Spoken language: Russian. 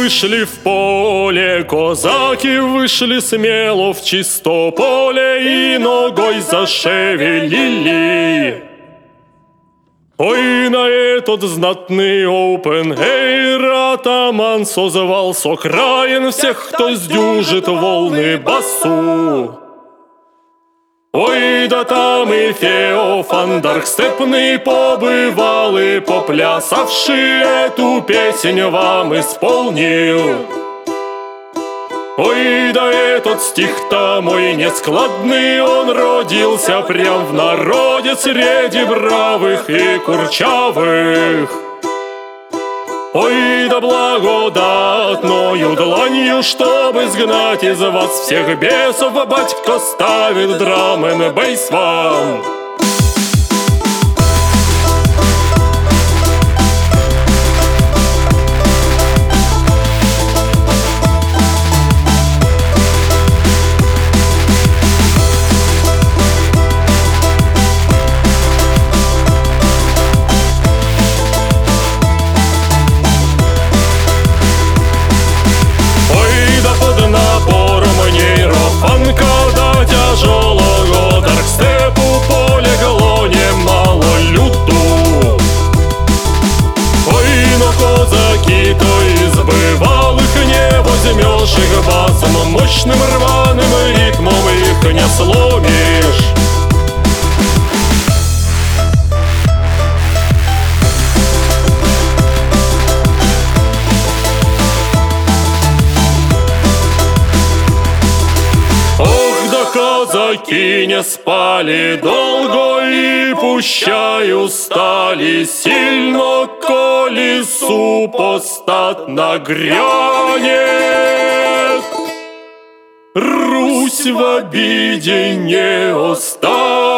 вышли в поле, козаки вышли смело в чисто поле и ногой зашевелили. Ой, на этот знатный open-air атаман созвал с окраин всех, кто сдюжит волны басу. Ой, да там и Феофандарк степный побывал и поплясавший эту песнь вам исполнил. Ой, да этот стих-то мой нескладный, он родился прям в народе среди бравых и курчавых. Ой, да благодатною дланью, чтобы изгнать из вас всех бесов, батька ставит драм-н-бейс вам. Когда тяжелого даркстепу полегло немало люду. Ой, но козаки-то из бывалых не возьмешь их басом, мощным рваным ритмом их не сломишь. Казаки не спали долго и пущай устали сильно, коли супостат нагрянет. Русь в обиде не оставит.